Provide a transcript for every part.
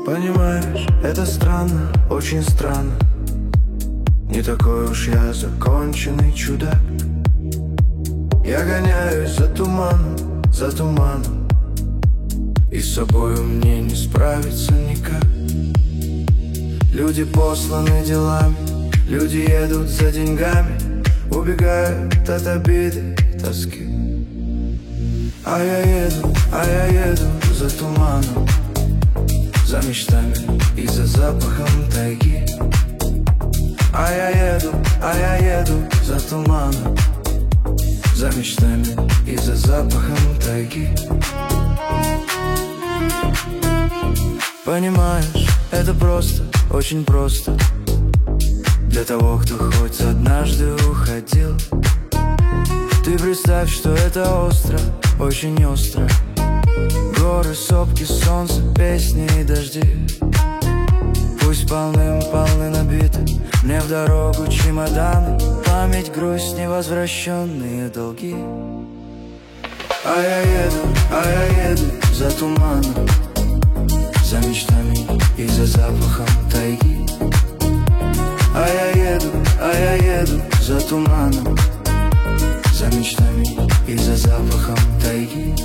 Понимаешь, это странно, очень странно. Не такой уж я законченный чудак. Я гоняюсь за туманом, и с собою мне не справиться никак. Люди посланы делами, люди едут за деньгами, убегают от обиды и тоски. А я еду за туманом, за мечтами и за запахом тайги. А я еду за туманом, за мечтами и за запахом тайги. Понимаешь, это просто, очень просто для того, кто хоть однажды уходил. Ты представь, что это остро, очень остро. Горы, сопки, солнце, песни и дожди. Пусть полны набиты мне в дорогу чемоданы, память, грусть, невозвращенные долги. А я еду за туманом, за мечтами и за запахом тайги. А я еду за туманом, за мечтами и за запахом тайги.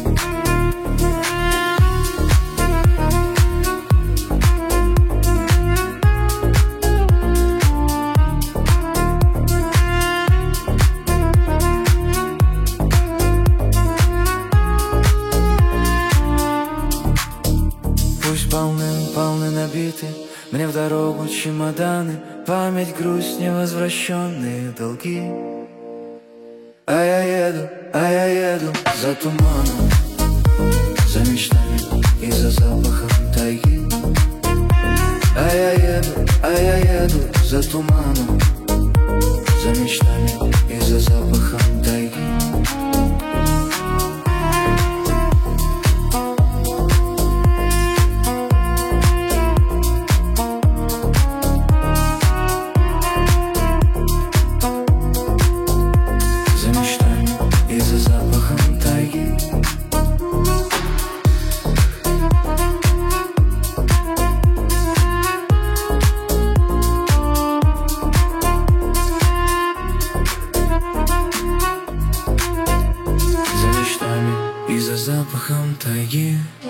Пусть полны набиты мне в дорогу чемоданы, память, грусть, невозвращенные долги. А я еду за туманом, за мечтами и за запахом тайги. А я еду за туманом, за мечтами и за запахом тайги. И за запахом тайги.